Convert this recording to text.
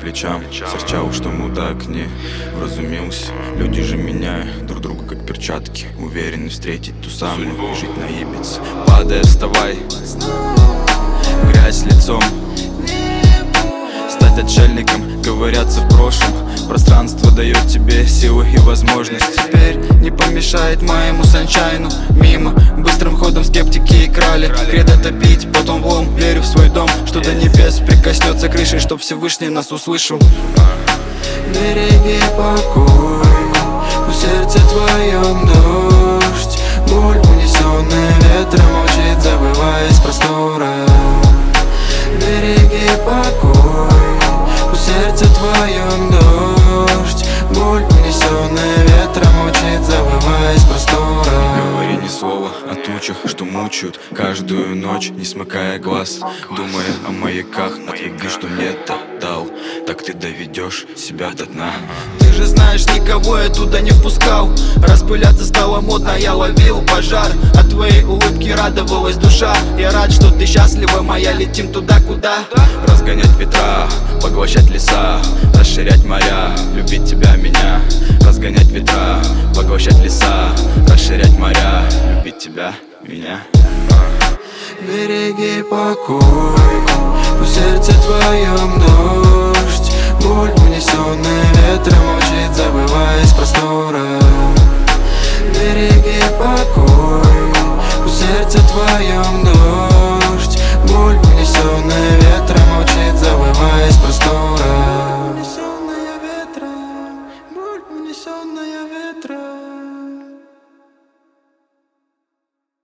плечам. Серчал, что мудак не вразумился. Люди же меняют друг друга как перчатки. Уверены встретить ту самую и жить на Ибице. Падая, вставай, грязь лицом, стать отшельником, ковыряться в прошлом. Пространство дает тебе силы и возможность. Теперь не помешает моему саншайну. Мимо, быстрым ходом скептики и крали. Кредо топить, потом влом. Верю в свой дом, что до небес прикоснется крышей, чтоб Всевышний нас услышал. Береги покой, в сердце твоем дождь. Боль, унесенная ветром, молчит, забывая из простора. Береги покой, в сердце твоем дождь. Боль, унесенная ветром, молчит, забывая из простора. Говори ни слова о тучах, что мучают каждую ночь, не смыкая глаз, думая о маяках, от любви, что нет, отдал. Так ты доведешь себя до дна. Ты же знаешь, никого я туда не впускал. Распыляться стало модно, я ловил пожар. От твоей улыбки радовалась душа. Я рад, что ты счастлива моя, летим туда, куда. Разгонять ветра, поглощать леса, расширять моря, любить тебя, меня. Разгонять ветра, поглощать леса, расширять моря, любить тебя, меня. Береги покой, в сердце твоем дождь. Боль, унесенная ветром, молчит, забывая из простора.